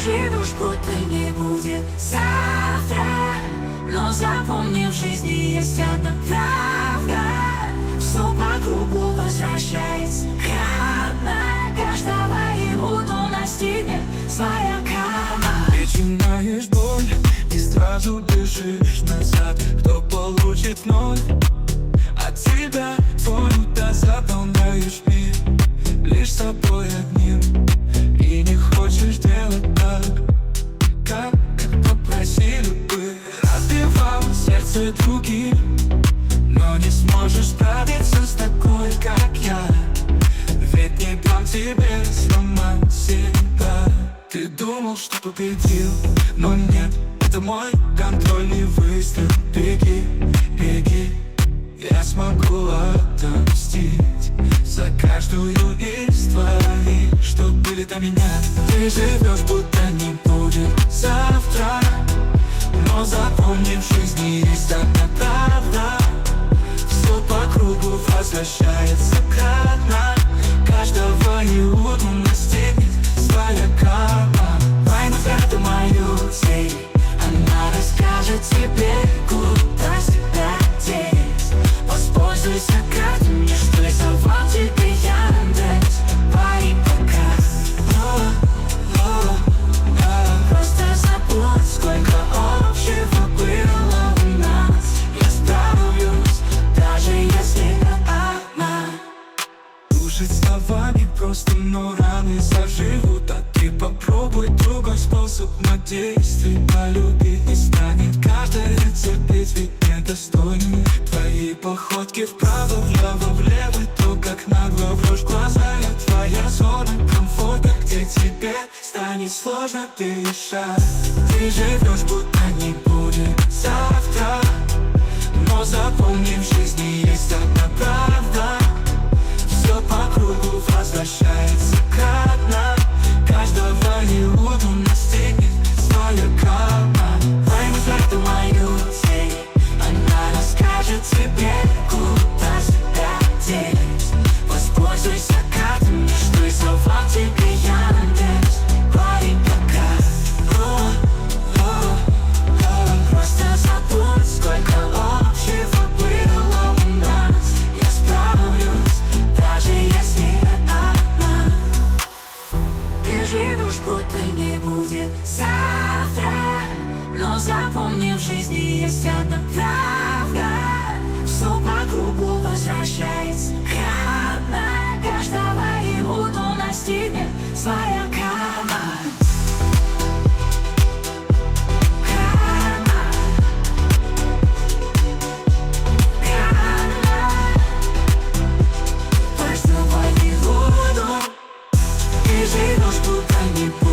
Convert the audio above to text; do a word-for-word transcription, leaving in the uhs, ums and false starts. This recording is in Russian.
живешь, будто не будет завтра. Но запомни, в жизни есть одна правда: все по кругу возвращается обратно. Каждого минуту настигнет своя карма. Причиняешь боль и сразу бежишь назад. Кто получит ноль от тебя, твой удар заполняешь мир лишь собой одним. И не хочешь делать так, как, как попросили бы. Разбивал сердце другим, но не сможешь справиться с такой, как я. Ведь не дам тебе сломать себя. Ты думал, что победил, но нет, это мой контрольный выстрел. Беги, беги, я смогу отомстить за каждую из твоих, что были до меня. Ты живешь, будто не будет завтра. Но запомни, в жизни есть одна правда: все по кругу возвращается кратно. Каждого минуту настигнет своя карма. Война это мою цель, она расскажет тебе, куда себя деть. Воспользуйся картами, что рисовал тебе Яндекс. Пари пока, просто забудь, сколько общего было у нас. Я справлюсь, даже если одна. Слушать словами просто, но раны заживут. А ты попробуй другой способ, но действий полюбить не станет каждый терпеть, ведь недостойны твои походки вправо, влево, влево. То, как нагло врешь в глаза, я твоя зона комфорта, где тебе станет сложно дышать. Ты живешь, будто не будет завтра. Но запомни, в жизни есть одна правда: все по кругу возвращается кратно. Каждого минуту настигнет своя карма. Война это мою цель, она расскажет тебе, куда себя деть. Воспользуйся картами, что рисовал тебе Яндекс. Пари пока, просто забудь, сколько общего было у нас. Я справлюсь, даже если одна. Ты живешь, будто не будет завтра. Но запомни, в жизни есть одна правда: все по кругу возвращается обратно. Каждого минуту настигнет своя карма. Карма, карма. Каждого минуту ты живешь, будто не будет